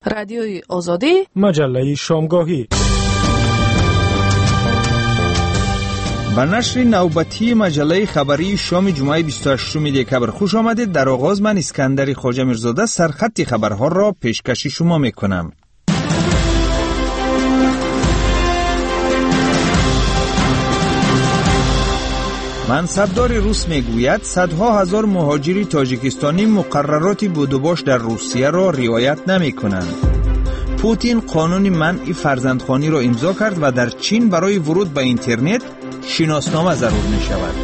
رادیوی آزادی، مجله شامگاهی. با نشر نوبتی مجله خبری شام جمعه 28 دکبر خوش آمدید. در آغاز من اسکندر خواجه میرزاده سرخط خبرها را پیشکش شما میکنم. منصبدار روس میگوید صدها هزار مهاجر تاجیکستانی مقررات بودوباش در روسیه را رعایت نمیکنند. پوتین قانون منع فرزندخوانی را امضا کرد و در چین برای ورود به اینترنت شناسنامه ضرور می شود.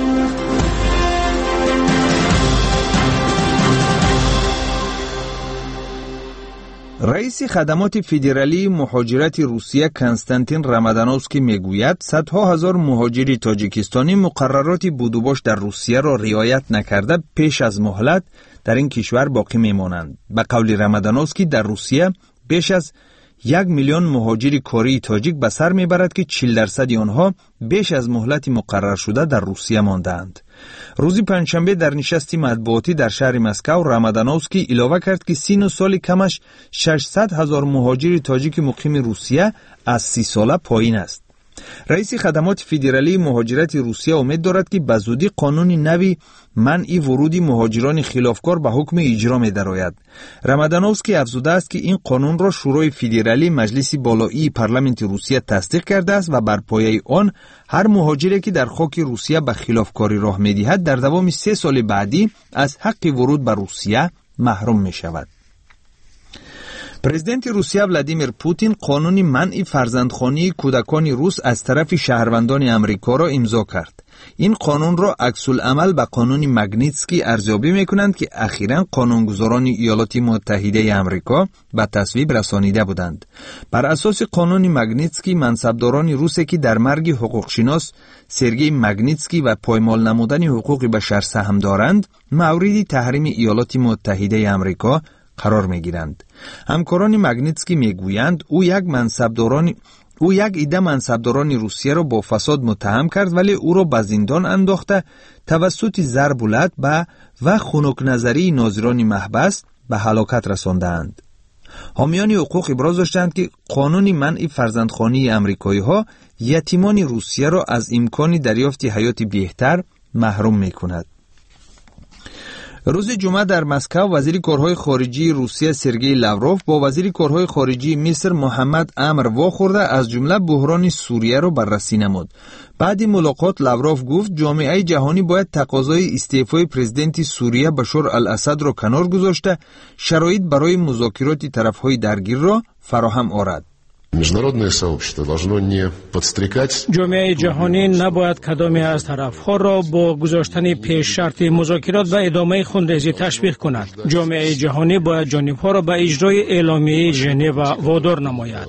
رئیس خدمات فدرالی مهاجرت روسیه کنستانتین رامادانوفسکی میگوید صدها هزار مهاجر تاجیکستانی مقررات بودوباش در روسیه را رعایت نکرده پیش از مهلت در این کشور باقی میمانند. به قول رامادانوفسکی در روسیه بیش از 1 میلیون مهاجر کاری تاجیک به سر میبرد که 40% آنها بیش از مهلت مقرر شده در روسیه ماندند. روز پنجشنبه در نشستی مطبوعاتی در شهر مسکو رامادانوفسکی علاوه کرد که سن و سال کمش 600 هزار مهاجر تاجیک مقیم روسیه از 30 ساله پایین است. رئیس خدمات فدرالی مهاجرت روسیه امید دارد که به زودی قانون نوی منع ورود مهاجران خلافکار به حکم اجرا می درآید. رامادانوفسکی افزوده است که این قانون را شورای فدرالی مجلس بالایی پارلمانت روسیه تصدیق کرده است و بر پایه آن هر مهاجری که در خاک روسیه به خلافکاری راه می دهد در دوام 3 سال بعدی از حق ورود به روسیه محروم می شود. پرزیدنت روسیه ولادیمیر پوتین قانون منع فرزندخوانی کودکان روس از طرف شهروندان امریکا را امضا کرد. این قانون را عکس العمل به قانون ماگنیتسکی ارزیابی می‌کنند که اخیراً قانونگذاران ایالات متحده آمریکا به تصویب رسانیده بودند. بر اساس قانون ماگنیتسکی منصبداران روسی که در مرگ حقوقشناس سرگئی ماگنیتسکی و پایمال نمودن حقوق بشر سهم دارند، مورد تحریم ایالات متحده آمریکا قرار می‌گیرند. همکاران ماگنیتسکی میگویند او یک عده منصبداران روسیه را با فساد متهم کرد ولی او را به زندان انداخته توسط ضرب العد و خنک نظری ناظران محبس به هلاکت رساندند. حامیان حقوق ابراز داشتند که قانون منع فرزندخوانی امریکایی‌ها یتیمان روسیه را از امکان دریافت حیات بهتر محروم می‌کند. روز جمعه در مسکو وزیر کارهای خارجی روسیه سرگئی لاوروف با وزیر کارهای خارجی مصر محمد عمر واخورده از جمله بحران سوریه را بررسی نمود. بعد ملاقات لاوروف گفت جامعه جهانی باید تقاضای استعفای پرزیدنت سوریه بشار الاسد را کنار گذاشته شرایط برای مذاکرات طرفهای درگیر را فراهم آورد. جامعه جهانی نباید کدامی از طرفها را با گذاشتن پیش شرط مذاکرات و ادامه خونریزی تشویق کند. جامعه جهانی باید جانبها را به اجرای اعلامیه ژنو وادار نماید.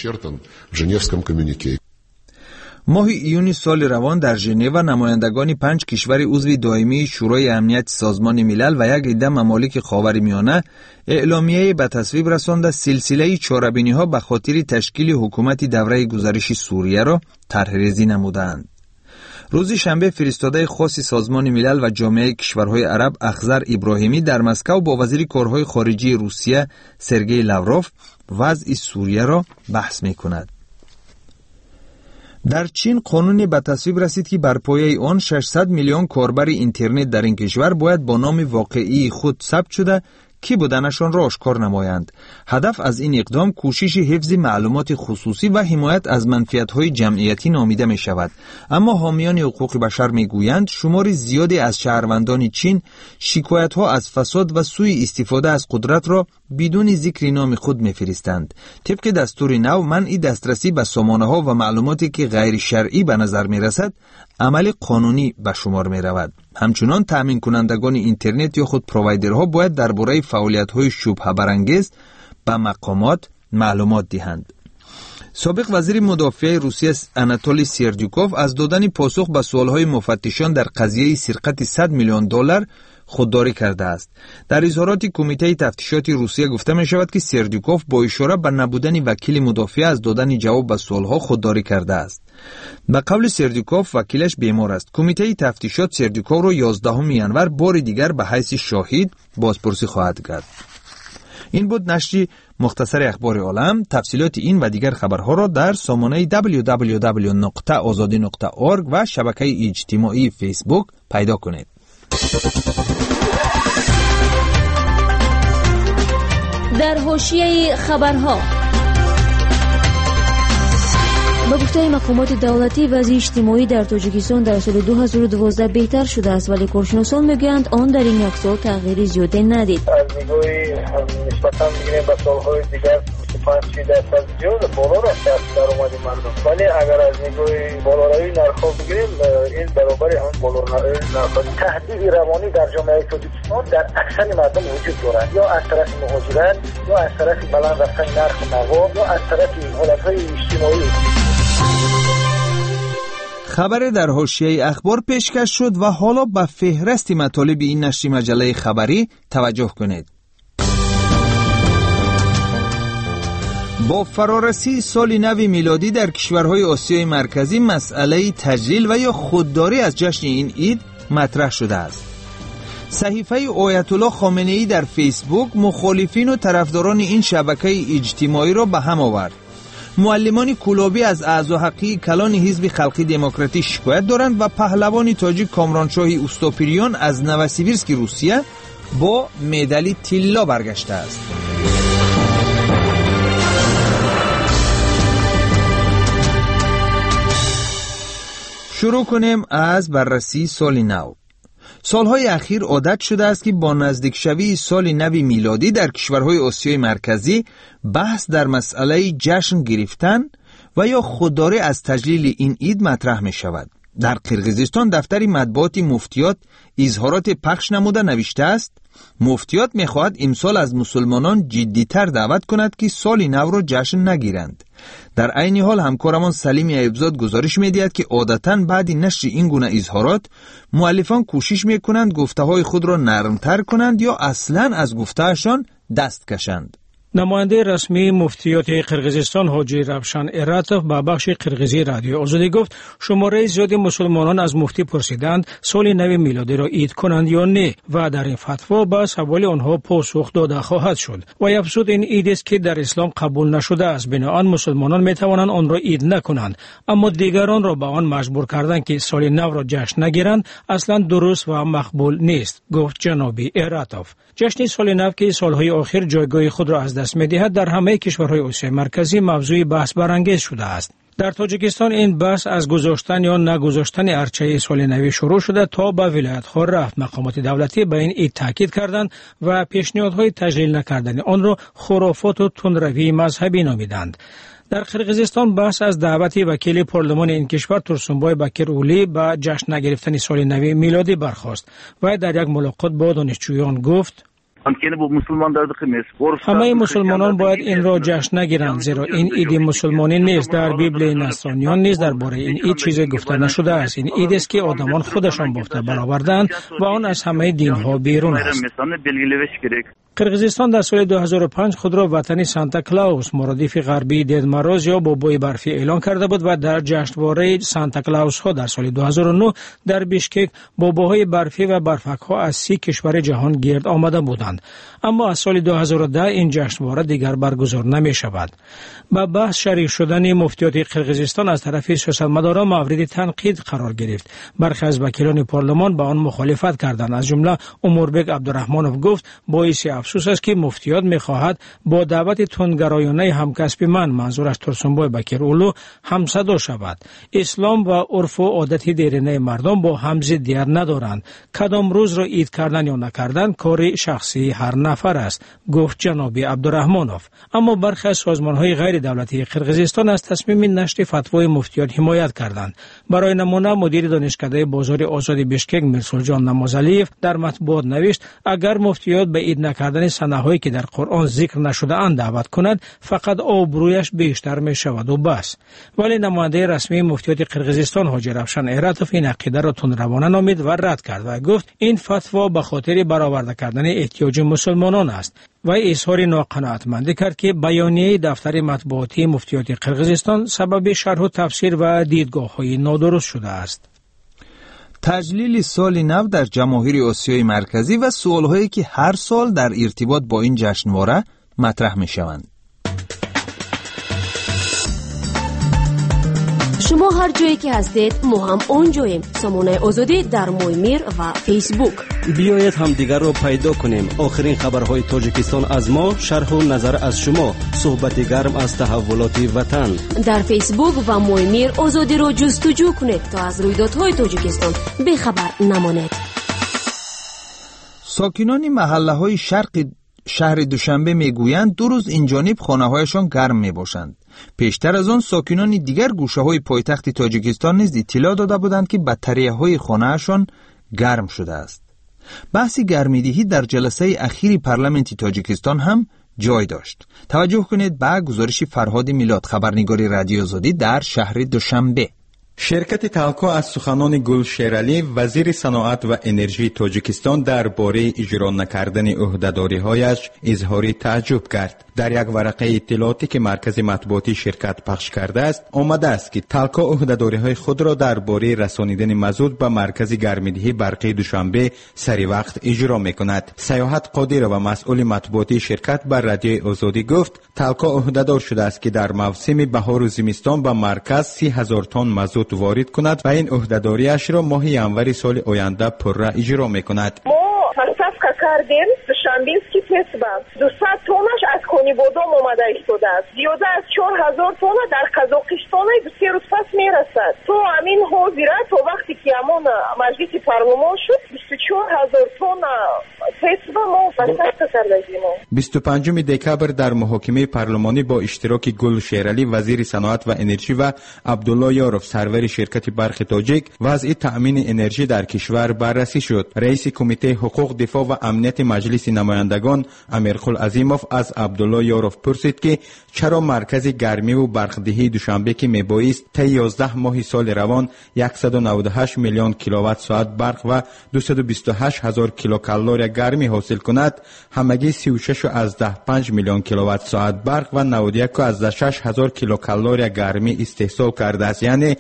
ماه ایون سال روان در ژنو نمایندگان 5 کشور عضو دائمی شورای امنیت سازمان ملل و یک عده ممالک خاورمیانه اعلامیه به تصویب رسانده سلسله چاره‌بینی‌ها به خاطر تشکیل حکومت دوره گذشته سوریه را طرح‌ریزی نمودند. روز شنبه فرستاده خاص سازمان ملل و جامعه کشورهای عرب اخضر ابراهیمی در مسکو با وزیر کارهای خارجی روسیه سرگئی لاوروف وضع سوریه را بحث می‌کند. در چین قانونی به تصویب رسید که بر پایه آن 600 میلیون کاربر اینترنت در این کشور باید با نام واقعی خود ثبت شده کی بودنشان را آشکار نمایند. هدف از این اقدام کوشش حفظ معلومات خصوصی و حمایت از منفعت‌های جمعیتی نامیده می شود. اما حامیان حقوق بشر می گویند شمار زیادی از شهروندان چین شکایت‌ها از فساد و سوء استفاده از قدرت را بدون ذکر نام خود می فرستند. طبق دستور نو منع دسترسی به سامانه‌ها و معلوماتی که غیر شرعی به نظر می رسد عمل قانونی به شمار می رود. همچنان تامین کنندگان اینترنت یا خود پروایدرها باید درباره فعالیت‌های شبهه برانگیز به مقامات معلومات دهند. سابق وزیر مدافع روسیه آناتولی سردیوکوف از دادن پاسخ به سوالهای مفتشان در قضیه سرقت 100 میلیون دلار خودداری کرده است. در اظهارات کمیته تفتیشات روسیه گفته می شود که سردیوکوف با اشاره به نبودن وکیل مدافع از دادن جواب به سوالها خودداری کرده است. به قول سردیوکوف وکیلش بیمار است. کمیته تفتیشات سردیوکوف را 11 ینور بار دیگر به حیث شاهد بازپرسی خواهد کرد. این بود نشر مختصر اخبار عالم. تفصیلات این و دیگر خبرها را در سامانه www.azadi.org و شبکه اجتماعی فیسبوک پیدا کنید. در حاشیه خبرها، با گفته مقامات دولتی وضع اجتماعی در تاجیکستان در سال 2012 بهتر شده است، ولی کارشناسان میگویند آن در این یک سال تغییری زیاده ندید. از نگاه نسبتا میگیریم به سالهای دیگر 25% زیاد بالا رفته است درآمد مردم، ولی اگر از نگاه بالارایی نرخ‌ها بگیریم این برابر هم بالارایی نرخ‌ها. تهدید روانی در جامعه تاجیکستان در اکثر مردم وجود دارد، یا از طرف مهاجرت، یا از طرف بلند رفتن نرخ مواد، یا از طرف حالت‌های اجتماعی. خبر در حاشیه اخبار پیشکش شد و حالا به فهرست مطالب این نشر مجله خبری توجه کنید. با فرارسی سال نو میلادی در کشورهای آسیای مرکزی مسئله تجلیل و یا خودداری از جشن این عید مطرح شده است. صحیفه آیت الله خامنه‌ای در فیسبوک مخالفین و طرفداران این شبکه اجتماعی را به هم آورد. معلمان کلابی از اعضا حقی کلان حزب خلقی دموکراتی شکایت دارند و پهلوان تاجیک کامرانشاهی اوستاپیریان از نوسیبیرسک روسیه با مدال طلا برگشته است. شروع کنیم از بررسی سال نو. سالهای اخیر عادت شده است که با نزدیک شوی سال نو میلادی در کشورهای آسیای مرکزی بحث در مسئله جشن گرفتن و یا خودداری از تجلیل این عید مطرح می شود. در قرقیزستان دفتر مطبوعات مفتیات اظهارات پخش نموده نوشته است: مفتیات می خواهد امسال از مسلمانان جدیتر دعوت کند که سال نو را جشن نگیرند. در عین حال همکارمان سلیم ایبزاد گزارش می‌دهد که عادتاً بعد نشر این گونه اظهارات مؤلفان کوشش می‌کنند گفته‌های خود را نرمتر کنند یا اصلاً از گفته‌شان دست کشند. نماینده رسمی مفتیات قرقیزستان حاجی روشن ایراتوف به بخش قرقیزی رادیو آزادی گفت شماره زیادی مسلمانان از مفتی پرسیدند سال نو میلادی را عید کنند یا نه و در این فتوا به سوال آنها پاسخ داده خواهد شد و افزود این عید است که در اسلام قبول نشده است، بنابراین مسلمانان می توانند آن را عید نکنند، اما دیگران را به آن مجبور کردن که سال نو را جشن نگیرند اصلا درست و مقبول نیست، گفت جناب ایراتوف. جشن سال نو که سالهای آخر جایگاه خود را از دست می‌دهد در همه کشورهای آسیای مرکزی موضوع بحث برانگیز شده است. در تاجیکستان این بحث از گذاشتن یا نگذاشتن ارچه سال نو شروع شده تا به ولایت‌ها رفت. مقامات دولتی به این عید تاکید کردند و پیشنهادهای تجلیل نکردن آن را خرافات و تندروی مذهبی نامیدند. در قرقیزستان بحث از دعوت وکیل پارلمان این کشور تورسونبای بکر اولی به جشن نگرفتن سال نو میلادی برخاست و در یک ملاقات با دانشجویان گفت همه مسلمانان باید این را جشن نگیرند، زیرا این عید مسلمانی نیست. در بیبل نصرانیان نیز درباره این عید چیزی گفته نشده است. این عید است که آدمان خودشان بافته برآوردند و آن از همه دینها بیرون است. قرقیزستان در سال 2005 خود را وطن سانتا کلاوس مرادف غربی دید مراز یا بابای برفی اعلان کرده بود و در جشنواره سانتا کلاوس ها در سال 2009 در بیشکک باباهای برفی و برفک ها از 30 کشور جهان گرد آمده بودند، اما از سال 2010 این جشنواره دیگر برگزار نمی شود. با بحث شریک شدن مفتیات قرقیزستان از طرف سیاستمداران مورد تنقید قرار گرفت. برخی از وکیلان پارلمان با آن مخالفت کردند، از جمله اموربک عبدالرحمانوف گفت باعث افسوس است که مفتیات می‌خواهد با دعوت تندگرایانه همکسب من، منظورش تورسونبای بکر اولو، همصدا شود. اسلام و عرف و عادت دیرینه مردم با هم ضدیت ندارند. کدام روز را عید کردن یا نکردن کار شخصی هر نفر است، گفت جناب عبدالرحمانوف. اما برخی از سازمان‌های غیر دولتی قرقیزستان از تصمیم نشر فتوای مفتیات حمایت کردند. برای نمونه مدیر دانشکده بازار آزاد بیشکک میرسولجان نمازعلیف در مطبوعات نوشت اگر مفتیات به عید نکردن صنعهایی که در قرآن ذکر نشده اند دعوت کند فقط آبرویش بیشتر می شود و بس. ولی نماینده رسمی مفتیات قرقیزستان حاجی روشن ایراتوف این عقیده را تندروانه نامید و رد کرد و گفت این فتوا به خاطر برآورده کردن احتیاج مسلمانان است و اظهار ناقناعتمندی کرد که بیانیه دفتر مطبوعاتی مفتیات قرقیزستان سبب شرح و تفسیر و دیدگاه‌های نادرست شده است. تجلیل سال نو در جماهیر آسیای مرکزی و سوالهایی که هر سال در ارتباط با این جشنواره مطرح می شوند. شما هر جایی که هستید ما هم اونجاییم. سامانه آزادی در مویمیر و فیسبوک. بیایید هم دیگر رو پیدا کنیم. آخرین خبرهای تاجیکستان از ما، شرح و نظر از شما، صحبت گرم از تحولات وطن. در فیسبوک و مویمیر آزادی رو جستجو کنید تا از رویدادهای تاجیکستان بخبر نمانید. ساکنان محله‌های شهر دوشنبه میگویند 2 روز این جانب خانه‌هایشان گرم میباشند. پیشتر از آن ساکنان دیگر گوشه‌های پایتخت تاجیکستان نیز اطلاع داده بودند که بطاری‌های خانه‌شان گرم شده است. بحث گرمیدهی در جلسه اخیر پارلمانت تاجیکستان هم جای داشت. توجه کنید به گزارش فرهاد میلاد، خبرنگار رادیو آزادی در شهر دوشنبه. شرکت تالکو از سخنان گل شیرالی وزیر صنعت و انرژی تاجیکستان درباره اجرا نکردن عهده‌داری‌هایش اظهار تعجب کرد. در یک ورقه اطلاعاتی که مرکز مطبوعاتی شرکت پخش کرده است آمده است که تالکو عهده‌داری‌های خود را درباره رسانیدن مازوت به مرکز گرمایدهی برقی دوشنبه سری وقت اجرا می‌کند. سیاحت قادر و مسئول مطبوعاتی شرکت بر رادیو آزادی گفت تالکو عهده‌دار شده است که در موسم بهار و زمستان به مرکز 30,000 تن مازوت وارد کند و این عهده‌داری‌اش را ماه ینور سال آینده پررا اجرا می‌کند. поставка кардем душанбинский фестиваль 200 тоннаш аз кони бодом омада истодааст. зиёда аз 4000 тонна дар қазоқистон 2 рӯз пас мерасад. то амин ҳозира то вақте ки амон маҷлиси парлумон шуд 24000 тонна фестиваль мо поставка кардагим. 25 декабр дар муҳокимаи парлумонӣ бо иштироки гул шералӣ вазири саноат ва энерҷӣ ва абдулло ёров сарвари ширкати барқи тоҷик вазъи таъмини энерҷӣ дар кишвар баррасӣ шуд. раиси кумитаи ҳуқуқ دفاع و امنیت مجلس نمایندگان امیرخل عظیموف از عبدالله یاروف پرسید که چرا مرکز گرمی و برقدهی دوشنبه که میبایست تا 11 ماه سال روان 198 میلیون کیلووات ساعت برق و 228 هزار کیلوکالری گرمی حاصل کند، همگی 36.5 میلیون کیلووات ساعت برق و 91.6 هزار کیلوکالری گرمی استحصال کرده است، یعنی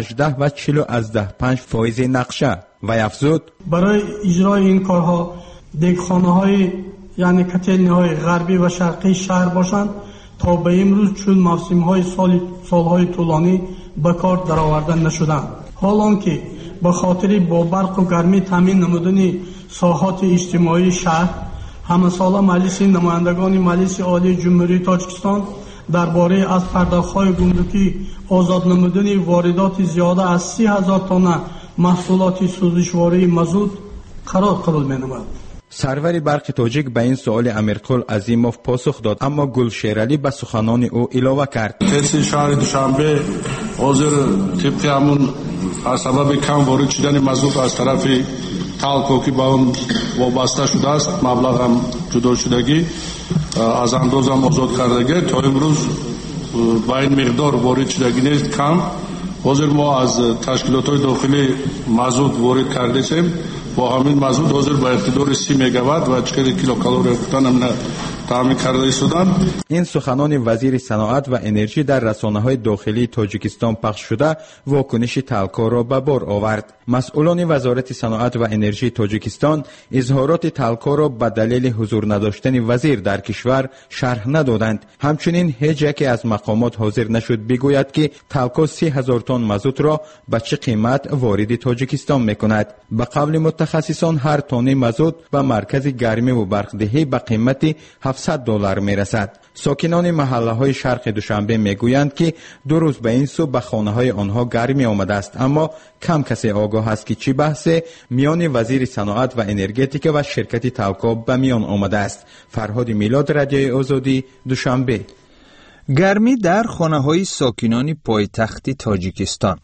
18.45% نقشه. و افزود برای اجرای این کارها دگخانه‌های یعنی کتلنی‌های غربی و شرقی شهر باشند تا به امروز چون موسم‌های سال‌های طولانی به کار درآورده نشدند. حالان که به خاطر با برق و گرمی تامین نمودن ساحات اجتماعی شهر همساله مجلس نمایندگان مجلس عالی جمهوری تاجیکستان درباره از پرداخت‌های گمرکی آزاد نمودن واردات زیاده از 30,000 تن محصولات سوزشواری مازوت قرار قبول می‌نماید. سرور برق تاجیک به این سوال امیرقل عظیموف پاسخ داد، اما گل شیرالی به سخنان او علاوه کرد. تأسیس شهر دوشنبه حاضر طبق همون از سبب کم وارد شدن مازوت از طرف تالکو که با اون وابسته شده است مبلغ هم جدا شدگی از انداز هم آزاد کردگی تا امروز با این مقدار وارد شدگی نیست کم. حاضر ما از تشکیلات‌های داخلی مازوت وارد کرده ایم. با همین مازوت حاضر با اقتدار 30 مگاوات و 40 کیلوکالری هم تامین کرده ایستادند. این سخنان وزیر صنعت و انرژی در رسانه‌های داخلی تاجیکستان پخش شده واکنش تالکو را به بار آورد. مسئولان وزارت صنعت و انرژی تاجیکستان اظهارات تالکو را به دلیل حضور نداشتن وزیر در کشور شرح ندادند. همچنین هیچ یکی از مقامات حاضر نشد بگوید که تالکو 30,000 تن مازوت را به چه قیمت وارد تاجیکستان میکند. به قول متخصصان هر تن مازوت به مرکز گرمی و برقدهی به قیمت $700 میرسد. ساکنان محله‌های شرق دوشنبه میگویند که 2 روز به این سو به خانه‌های آنها گرمی آمده است، اما کم کسی آگاه است که چی بحث میان وزیر صنعت و انرژتیک و شرکت تالکو به میان آمده است. فرهاد میلاد، رادیو آزادی، دوشنبه. گرمی در خانه‌های ساکنان پایتخت تاجیکستان.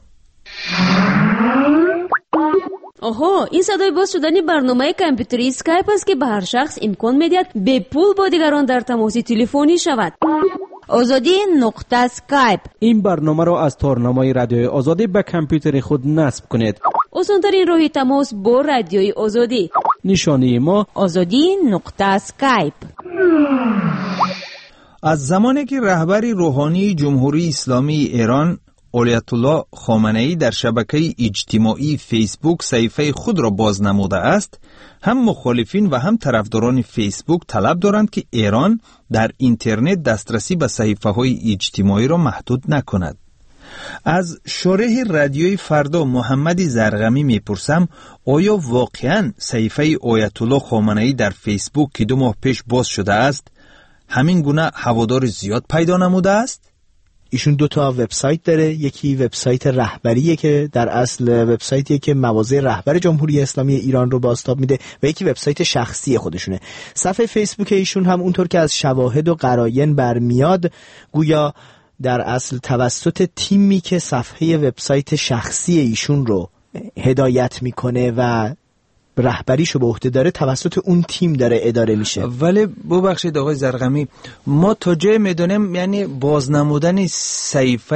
آها، این صدای باز شدن برنامه کامپیوتری اسکایپ است که به هر شخص امکان می‌دهد به پول با دیگران در تماس تلفنی شود. آزادی.اسکایپ. این برنامه را از تارنمای رادیوی آزادی به کامپیوتر خود نصب کنید. آسان‌ترین راه تماس با رادیوی آزادی. نشانی ما آزادی.اسکایپ. از زمانی که رهبر روحانی جمهوری اسلامی ایران آیت الله خامنه‌ای در شبکه اجتماعی فیسبوک صحیفه خود را باز نموده است، هم مخالفین و هم طرفداران فیسبوک طلب دارند که ایران در اینترنت دسترسی به صحیفه‌های اجتماعی را محدود نکند. از شارح رادیوی فردا محمد زرغمی میپرسم آیا واقعاً صحیفه آیت الله خامنه‌ای در فیسبوک که 2 ماه پیش باز شده است همین گونه هوادار زیاد پیدا نموده است؟ ایشون 2 تا وبسایت داره، یکی وبسایت رهبریه که در اصل وبسایتیه که مواضع رهبر جمهوری اسلامی ایران رو بازتاب میده و یکی وبسایت شخصی خودشونه. صفحه فیسبوک ایشون هم اونطور که از شواهد و قراین برمیاد گویا در اصل توسط تیمی که صفحه وبسایت شخصی ایشون رو هدایت میکنه و رهبریشو به عهده داره توسط اون تیم داره اداره میشه. ولی ببخشید آقای زرغمی، ما تا جای میدونیم یعنی بازنمودن صحیفه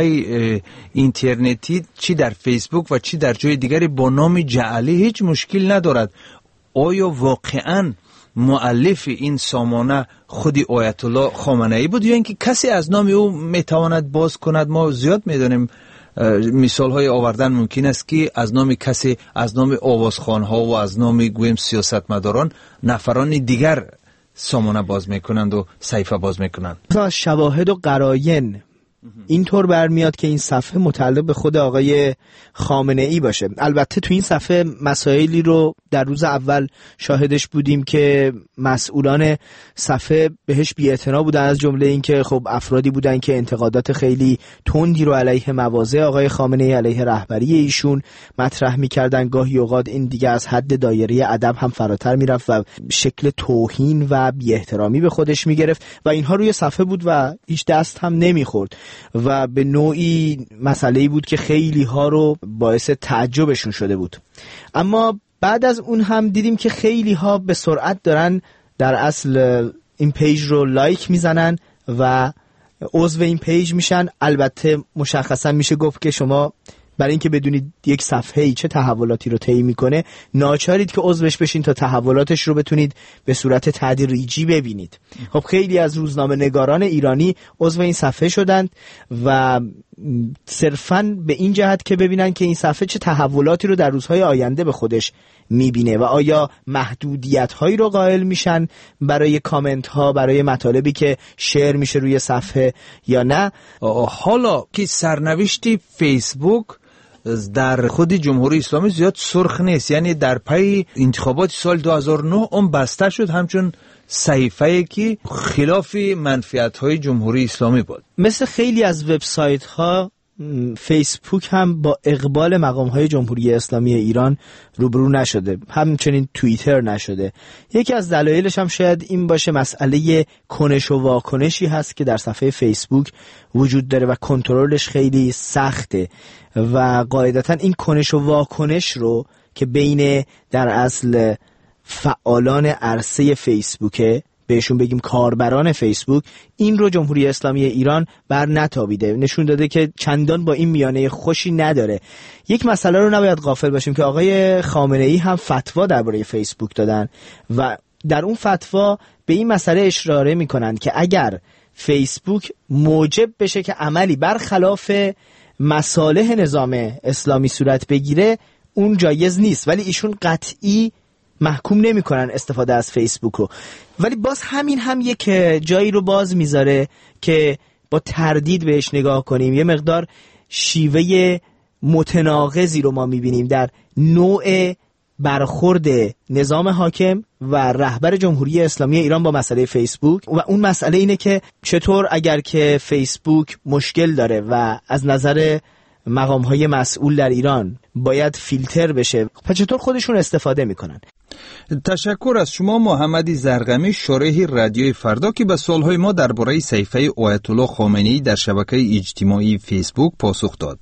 اینترنتی چی در فیسبوک و چی در جای دیگری با نام جعلی هیچ مشکل ندارد. آیا واقعاً مؤلف این سامانه خودی آیت الله خامنه‌ای بود یا اینکه کسی از نام او میتواند باز کند؟ ما زیاد میدونیم مثال های آوردن ممکن است که از نام کسی، از نام آوازخوان‌ها و از نام گویم سیاستمداران نفران دیگر سامانه باز میکنند و صحیفه باز میکنند. از شواهد و قراین اینطور برمیاد که این صفحه متعلق به خود آقای خامنه‌ای باشه. البته تو این صفحه مسائلی رو در روز اول شاهدش بودیم که مسئولان صفحه بهش بی‌اعتنا بودن، از جمله این که خب افرادی بودن که انتقادات خیلی تندی رو علیه مواضع آقای خامنه‌ای، علیه رهبری ایشون مطرح می‌کردن. گاهی اوقات این دیگه از حد دایره ادب هم فراتر میرفت و شکل توهین و بی‌احترامی به خودش می‌گرفت و اینها روی صفحه بود و هیچ دست هم نمی‌خورد و به نوعی مسئله‌ای بود که خیلی ها رو باعث تعجبشون شده بود. اما بعد از اون هم دیدیم که خیلی ها به سرعت دارن در اصل این پیج رو لایک میزنن و عضو این پیج میشن. البته مشخصا میشه گفت که شما برای اینکه بدونید یک صفحه‌ای چه تحولاتی رو طی میکنه ناچارید که عضوش بشین تا تحولاتش رو بتونید به صورت تدریجی ببینید. خب خیلی از روزنامه نگاران ایرانی عضو این صفحه شدند و صرفاً به این جهت که ببینن که این صفحه چه تحولاتی رو در روزهای آینده به خودش میبینه و آیا محدودیت هایی رو قائل میشن برای کامنت ها، برای مطالبی که شیر میشه روی صفحه یا نه. حالا که سرنوشتی فیسبوک در خود جمهوری اسلامی زیاد سرخ نیست، یعنی در پی انتخابات سال 2009 اون بسته شد همچون صحیفه‌ای که خلاف منفعت‌های جمهوری اسلامی بود. مثل خیلی از وبسایت‌ها فیسبوک هم با اقبال مقام‌های جمهوری اسلامی ایران روبرو نشده، همچنین توییتر نشده. یکی از دلایلش هم شاید این باشه مسئله کنش و واکنشی هست که در صفحه فیسبوک وجود داره و کنترلش خیلی سخته و قاعدتاً این کنش و واکنش رو که بین در اصل فعالان عرصه فیسبوکه، بهشون بگیم کاربران فیسبوک، این رو جمهوری اسلامی ایران بر نتابیده، نشون داده که چندان با این میانه خوشی نداره. یک مسئله رو نباید غافل باشیم که آقای خامنه‌ای هم فتوا درباره فیسبوک دادن و در اون فتوا به این مسئله اشاره میکنن که اگر فیسبوک موجب بشه که عملی برخلاف مصالح نظام اسلامی صورت بگیره اون جایز نیست، ولی ایشون قطعی محکوم نمی کنن استفاده از فیسبوک رو. ولی باز همین هم یک جایی رو باز میذاره که با تردید بهش نگاه کنیم. یه مقدار شیوه متناقضی رو ما میبینیم در نوع برخورد نظام حاکم و رهبر جمهوری اسلامی ایران با مسئله فیسبوک و اون مسئله اینه که چطور اگر که فیسبوک مشکل داره و از نظر مقام‌های مسئول در ایران باید فیلتر بشه، پس چطور خودشون استفاده میکنن. تشکر از شما محمد زرغمی، شارح رادیوی فردا که به سوالهای ما درباره صحیفه آیت الله خامنه‌ای در شبکه اجتماعی فیسبوک پاسخ داد.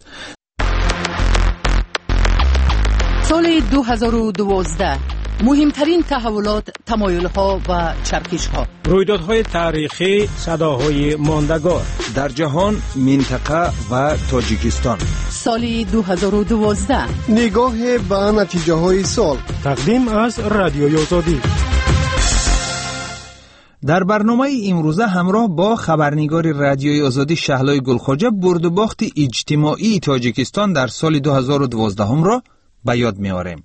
سال 2012 مهمترین تحولات، تمایل‌ها و چرخش‌ها، رویدادهای تاریخی، صداهای ماندگار در جهان، منطقه و تاجیکستان. سال 2012 نگاه به نتیجه‌های سال، تقدیم از رادیوی آزادی. در برنامه امروزه همراه با خبرنگار رادیوی آزادی شهلای گلخواجه برد و باخت اجتماعی تاجیکستان در سال 2012 را به یاد می‌آوریم.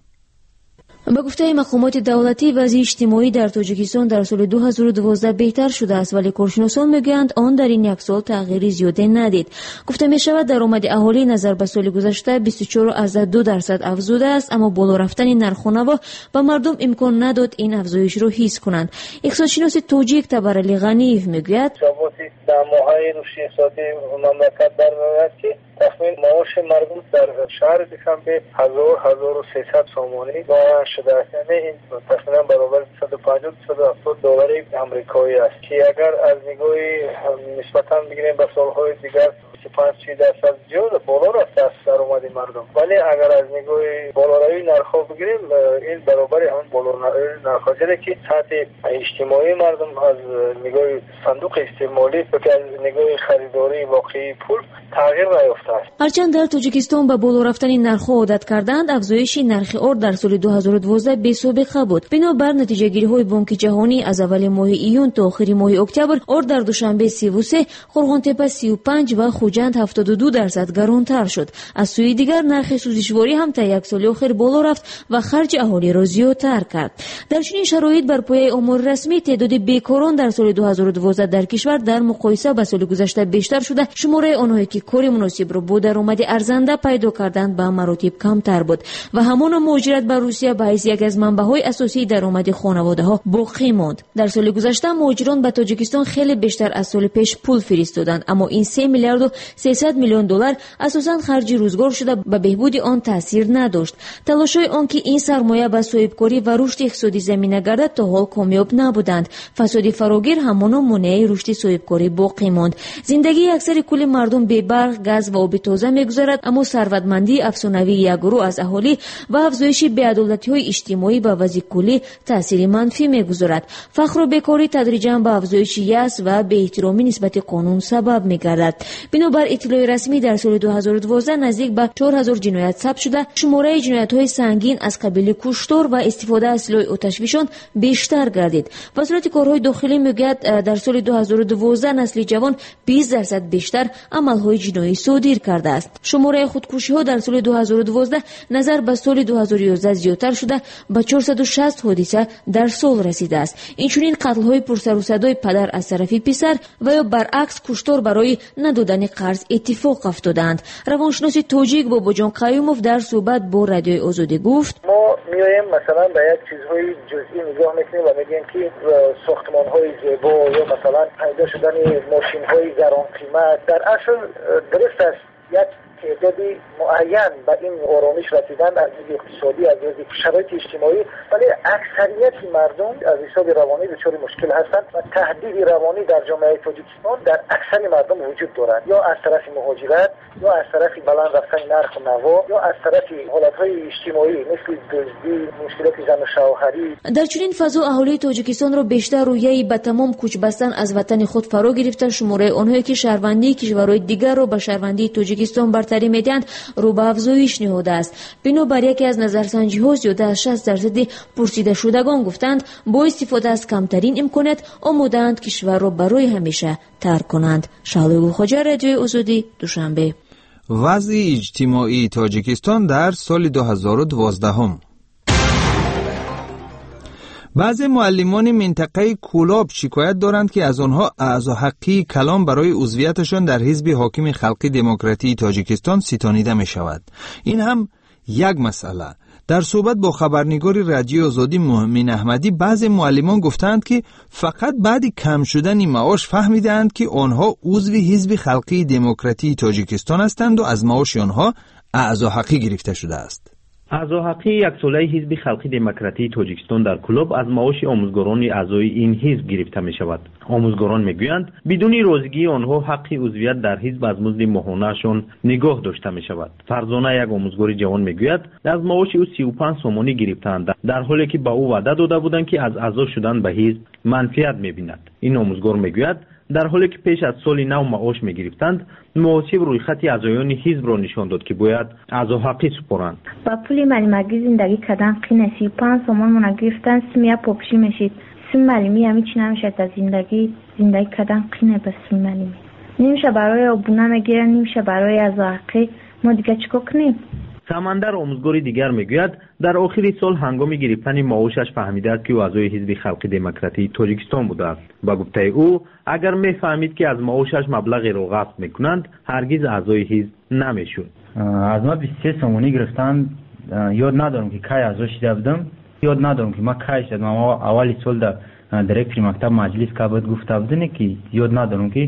با گفته مقامات دولتی وضع اجتماعی در تاجیکستان در سال 2012 بهتر شده است، ولی کارشناسان میگویند آن در این یک سال تغییری زیاده ندید. گفته می شود درآمد اهالی نظر به سال گذشته 24.2% افزوده است، اما بالا رفتن نرخ و نوا به مردم امکان نداد این افزایش را حس کنند. اقتصادشناس تاجیک تبرعلی غنیف میگوید در ماهای رشد اقتصادی مملکت برمی‌آید که تخمین معاش مردم در شهر دوشنبه 1300 سومانی معاش شده است. یعنی این تقریبا برابر 150-170 دلار آمریکایی است که اگر از نگاه نسبتا بگیریم به سالهای دیگر 25-30% زیاد بالا رفته است درآمد مردم، ولی اگر از نگاه بالارایی نرخ‌ها بگیریم این برابر همون بالارایی نرخ‌ها که سطح اجتماعی مردم از نگاه صندوق استعمالی که از نگاه خریداری واقعی پول تغییر نیافته است. هرچند در تاجیکستان به بالا رفتن نرخ‌ها عادت کردند، افزایش نرخ ارد در سال 2012 بی‌سابقه بود. بنابر نتیجه گیری‌های بانک جهانی از اول ماه ایون تا آخر ماه اکتبر ارد در دوشنبه 33، قرغان‌تپه 35 و خوجند 72% گرانتر شد. از سوی دیگر نرخ سوزشواری هم تا یک سال آخر بالا رفت و خرج اهالی را زیادتر کرد. در چنین شرایط بر پایه آمار رسمی تعداد بیکاران در سال 2012 در کشور در مقایسه با سال گذشته بیشتر شده، شماره آنهایی که کار مناسب را با درآمد ارزنده پیدا کردند به مراتب کمتر بود و همان مهاجرت به روسیه به حیث یک از منبع‌های اساسی درآمد خانواده‌ها باقی ماند. در سال گذشته مهاجران به تاجیکستان خیلی بیشتر از سال پیش پول فرستادند، اما این 3 میلیارد و 300 میلیون دلار اساساً خرج روزگار شده به بهبود آن تاثیر نداشت. تلاش‌های آنکه این سرمایه به صاحبکاری و رشد اقتصادی زمینه گردد تا حال کامیاب نبودند. فساد فراگیر همان مانع رشد صاحبکاری باقی ماند. زندگی اکثر کل مردم به برق، گاز و آب تازه می‌گذرد، اما ثروتمندی افسانه‌ای یک گروه از اهالی و افزایش بی‌عدالتی‌های اجتماعی به وضع کلی تاثیر منفی می‌گذارد. فقر و بیکاری تدریجاً به افزایش یأس و بی‌احترامی نسبت قانون سبب می‌گردد. بنابر اطلاع رسمی در سال 2012 نزدیک به 4000 جنایت ثبت شده، شماره جنایت‌های سنگین از قبیل کشتار و استفاده از سلاح آتشفشان بیشتر گردید. وزارت کارهای داخلی میگوید در سال 2012 نسل جوان 20% بیشتر عمل‌های جنایی صادر کرده است. شماره خودکشی‌ها در سال 2012 نظر به سال 2011 زیادتر شده به 460 حادثه در سال رسیده است. اینچنین قتل‌های پرسر و صدای پدر از طرف پسر و یا برعکس کشتار برای ندادن قرض اتفاق افتادند. روانشناس تاجیک باباجان قیوموف در صحبت با رادیوی آزادی گفت ما میایم مثلا به یک چیزهای جزئی نگاه میکنیم و میگیم که ساختمان‌های زیبا یا مثلا پیدا شدن ماشین‌های گران قیمت در اصل درست است یک تعدادی معین به این آرامش رسیدن از نظر اقتصادی از نظر شرایط اجتماعی، ولی اکثریت مردم از حساب روانی دچار مشکل هستند و تهدید روانی در جامعه تاجیکستان در اکثر مردم وجود دارد، یا از طرف مهاجرت یا از طرف بلند رفتن نرخ و نوا یا از طرف حالت‌های اجتماعی مثل دزدی، مشکلات زن و شوهری. در چنین فضا اهالی تاجیکستان را بیشتر رویه‌ای به تمام کوچ بستن از وطن خود فرا گرفته، شماره آنهایی که شهروندی کشورهای دیگر را به شهروندی تاجیکستان برتری میدهند رو به افزایش نهاده است. بنابر یکی از نظرسنجی‌ها زیاده از 60% پرسیده شدگان گفتند با استفاده از کمترین امکانات آماده‌اند کشور را برای همیشه ترک کنند. شهلای خواجه، رادیوی آزادی، دوشنبه. وضع اجتماعی تاجیکستان در سال 2012. بعضی معلمان منطقه کولاب شکایت دارند که از آنها اعضا حقی کلان برای عضویتشان در حزب حاکم خلقی دموکراتی تاجیکستان ستانیده می شود. این هم یک مسئله. در صحبت با خبرنگار رادیو آزادی مؤمن احمدی، بعضی معلمان گفتند که فقط بعد کم شدن معاش فهمیدند که آنها عضو حزب خلقی دموکراتی تاجیکستان هستند و از معاش آنها اعضا حقی گرفته شده است. اعضا حقی یک ساله حزب خلقی دموکراتی تاجیکستان در کلوب از معاش آموزگاران اعضای این حزب گرفته می شود. آموزگاران میگویند بدون رازگی آنها حق عضویت در حزب از مزد ماهانه‌شان نگاه داشته می شود. فرزانه یک آموزگار جوان میگوید از معاش او 35 سومانی گرفتند، در حالی که به او وعده داده بودند که از اعضا شدن به حزب منفعت می‌بیند. این آموزگار میگوید در حالی که پیش از سال نو معاش می‌گرفتند، محاسب روی خط اعضایان حزب را نشان داد که باید اعضا حقی سپارند. با پول ملیمگی زندگی کردن قین 35 سومان من گرفتن سمیه پاکشی میشید. معلمی همین چی نمیشه از زندگی کردن قینه به سوی معلمی نمیشه برای ابونه میگیرن نمیشه برای از حقی ما دیگه چیکار کنیم. سمندر آموزگاری دیگر میگوید در آخر سال هنگام گرفتن معاشش فهمیده است که او اعضای حزب خلقی دموکراتی تاجیکستان بوده است. با گفته او اگر میفهمید که از معاشش مبلغی را غصب میکنند هرگز اعضای حزب نمیشد. از ما 23 سومونی گرفتن یاد ندارم که کی اعضا شده بودم یاد ندارم که ما کی شدم اولی سال در دایرکتور مکتب مجلس کابد گفته بودن که یاد ندارم که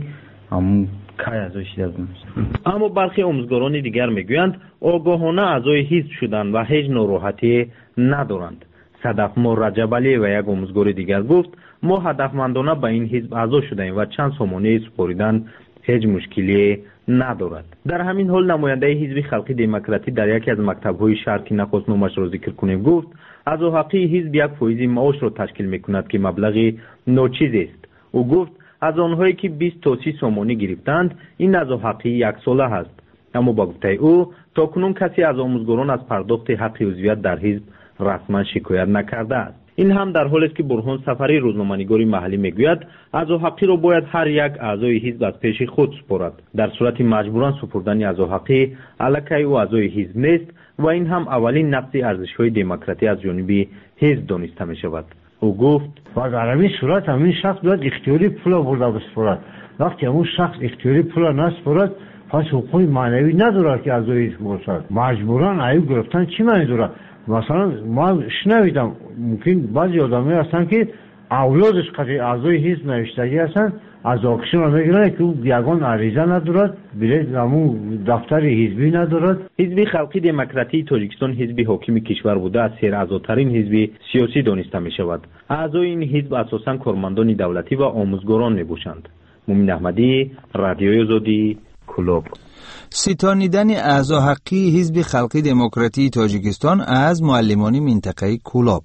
اما برخی آموزگاران دیگر میگویند آگاهانه اعضای حزب شدند و هیچ ناراحتی ندارند. صدف ما رجب علی و یک آموزگار دیگر گفت ما هدفمندانه به این حزب اعضا شدیم و چند سامانه سپاریدن هیچ مشکلی ندارد. در همین حال نماینده حزب خلقی دموکراتی در یکی از مکتب‌های شهر که نخواست نامش را ذکر کنیم گفت اعضا حقی حزب 1% معاش را تشکیل میکند که مبلغی ناچیز است. او گفت از آنهایی که 20 تا 30 سامانه گرفتند این اعضا حقی 1 ساله است. اما با گفته او تاکنون کسی از آموزگاران از پرداخت حق عضویت در حزب رسما شکایت نکرده است. این هم در حالی است که برهان سفری روزنامه‌نگاری محلی میگوید اعضا حقی را باید هر یک اعضای حزب از پیش خود سپارد. در صورت مجبوران سپردن اعضا حقی الکی او اعضای حزب نیست و این هم اولین نقض ارزش‌های دموکراتی از جانب حزب دانسته می‌شود. او گفت و در همین صورت همین شخص باید اختیاری پول برده بسپارد. وقتی همون شخص اختیاری پول نسپارد پس حقوق معنوی نداره که اعضای حزب باشد. مجبوران ایو گرفتن چی معنی داره؟ مثلا ما شنویدم ممکن بعضی آدمی هستن که اولادش قطعی اعضای حزب نوشتگی هستن از آکشن میگیرن که او یگان عریضه ندارد بلیت همون دفتر حزبی ندارد. حزب خلقی دموکراتی تاجیکستان حزب حاکم کشور بوده از سراعضاترین حزب سیاسی دانسته می شود. اعضای این حزب اساساً کارمندان دولتی و آموزگاران می باشند. مومن احمدی، رادیوی آزادی، کلوب. ستانیدن اعضا حقی حزب خلقی دموکراتی تاجیکستان از معلمان منطقه کلاب.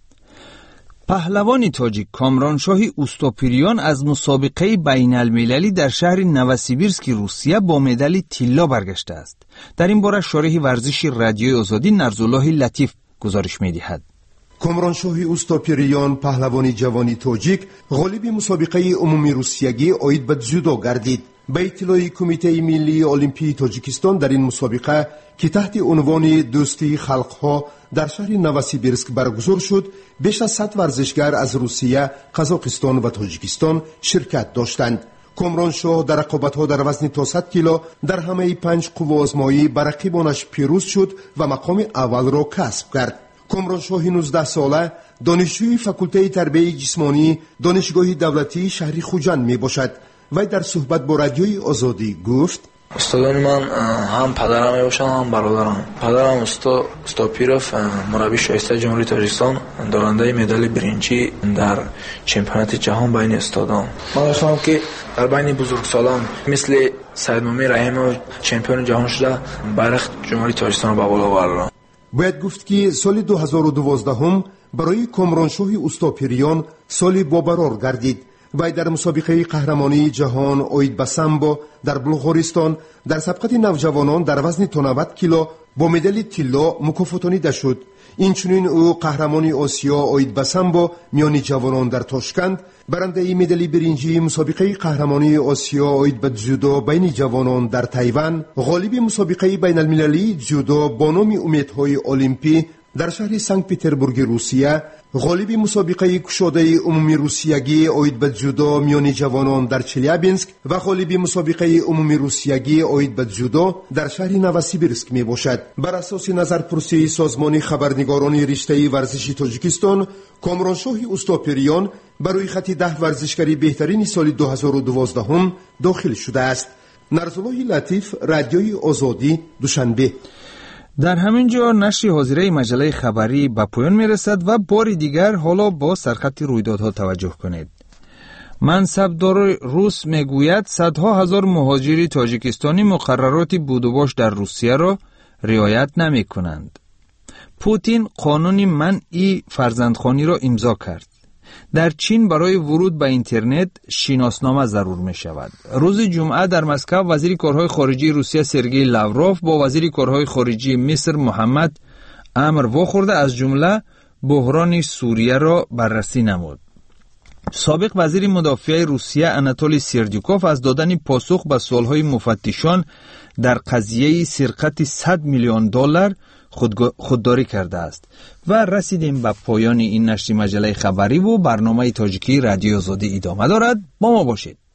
پهلوان تاجیک کامرانشاه اوستاپیریان از مسابقه بین المللی در شهر نوسیبیرسک روسیه با مدال طلا برگشته است. در این باره شارح ورزش رادیوی آزادی نرزالله لطیف گزارش می‌دهد. کامرانشاه اوستاپیریان پهلوان جوانی تاجیک غالب مسابقه عمومی روسیگی آید به جودو گردید. به اطلاع کمیته ملی المپی تاجیکستان در این مسابقه که تحت عنوان دوستی خلقها در شهر نوسیبیرسک برگزار شد بیش از 100 ورزشگر از روسیه، قزاقستان و تاجیکستان شرکت داشتند. کامرانشاه در رقابت‌ها در وزن تا 100 کیلو در همه 5 قوه آزمایی بر رقیبانش پیروز شد و مقام اول را کسب کرد. کامرانشاه 19 ساله دانشجوی فاکولته تربیت جسمانی دانشگاه دولتی شهر خوجند می باشد. وی در صحبت با رادیوی آزادی گفت استادان من هم پدرم می باشند هم برادرم. پدرم اوستاپیروف مربی شایسته جمهوری تاجیکستان دارنده مدال برنجی در چمپیونات جهان بین استادان. من داشتم که در بین بزرگسالان مثل سید مومی رحیم چمپیون جهان شده بیرق جمهوری تاجیکستان را به بالا آوردند. باید گفت که سال 2012 برای کامرانشاه اوستاپیریان سال بابرار گردید. وی در مسابقه قهرمانی جهان آید به سامبو در بلغارستان در سبقت نوجوانان در وزن تا 90 کیلو با مدال طلا مکافاتانیده شد. اینچنین او قهرمانی آسیا آید به سامبو میان جوانان در تاشکند، برنده مدال برنجی مسابقه قهرمانی آسیا آید به جودو بین جوانان در تایوان، غالب مسابقه بین المللی جودو با نام امیدهای المپی در شهر سنت پترزبورگ روسیه، غالب مسابقه کشاده عمومی روسیگی آید به جودو میان جوانان در چلیابینسک و غالب مسابقه عمومی روسیگی آید به جودو در شهر نوسیبیرسک می باشد. بر اساس نظرپرسی سازمان خبرنگاران رشته ورزشی تاجیکستان، کامرانشاه اوستاپیریان برای خط 10 ورزشکاری بهترین سال 2012 داخل شده است. نرزالله لطیف، رادیوی آزادی، دوشنبه. در همین جا نشر حاضره مجله خبری به پایان میرسد و بار دیگر حالا با سرخط رویدادها توجه کنید. منصبدار روس میگوید صدها هزار مهاجر تاجیکستانی مقررات بود و باش در روسیه را رعایت نمی کنند. پوتین قانون منع فرزندخوانی را امضا کرد. در چین برای ورود به اینترنت شناسنامه ضرور می شود. روز جمعه در مسکو وزیر کارهای خارجی روسیه سرگئی لاوروف با وزیر کارهای خارجی مصر محمد امر واخورده از جمله بحران سوریه را بررسی نمود. سابق وزیر مدافع روسیه آناتولی سردیوکوف از دادن پاسخ به سوالهای مفتشان در قضیه سرقت 100 میلیون دلار خودداری کرده است. و رسیدیم به پایان این نشر مجله خبری و برنامه تاجیکی رادیو آزادی ادامه دارد. با ما باشید.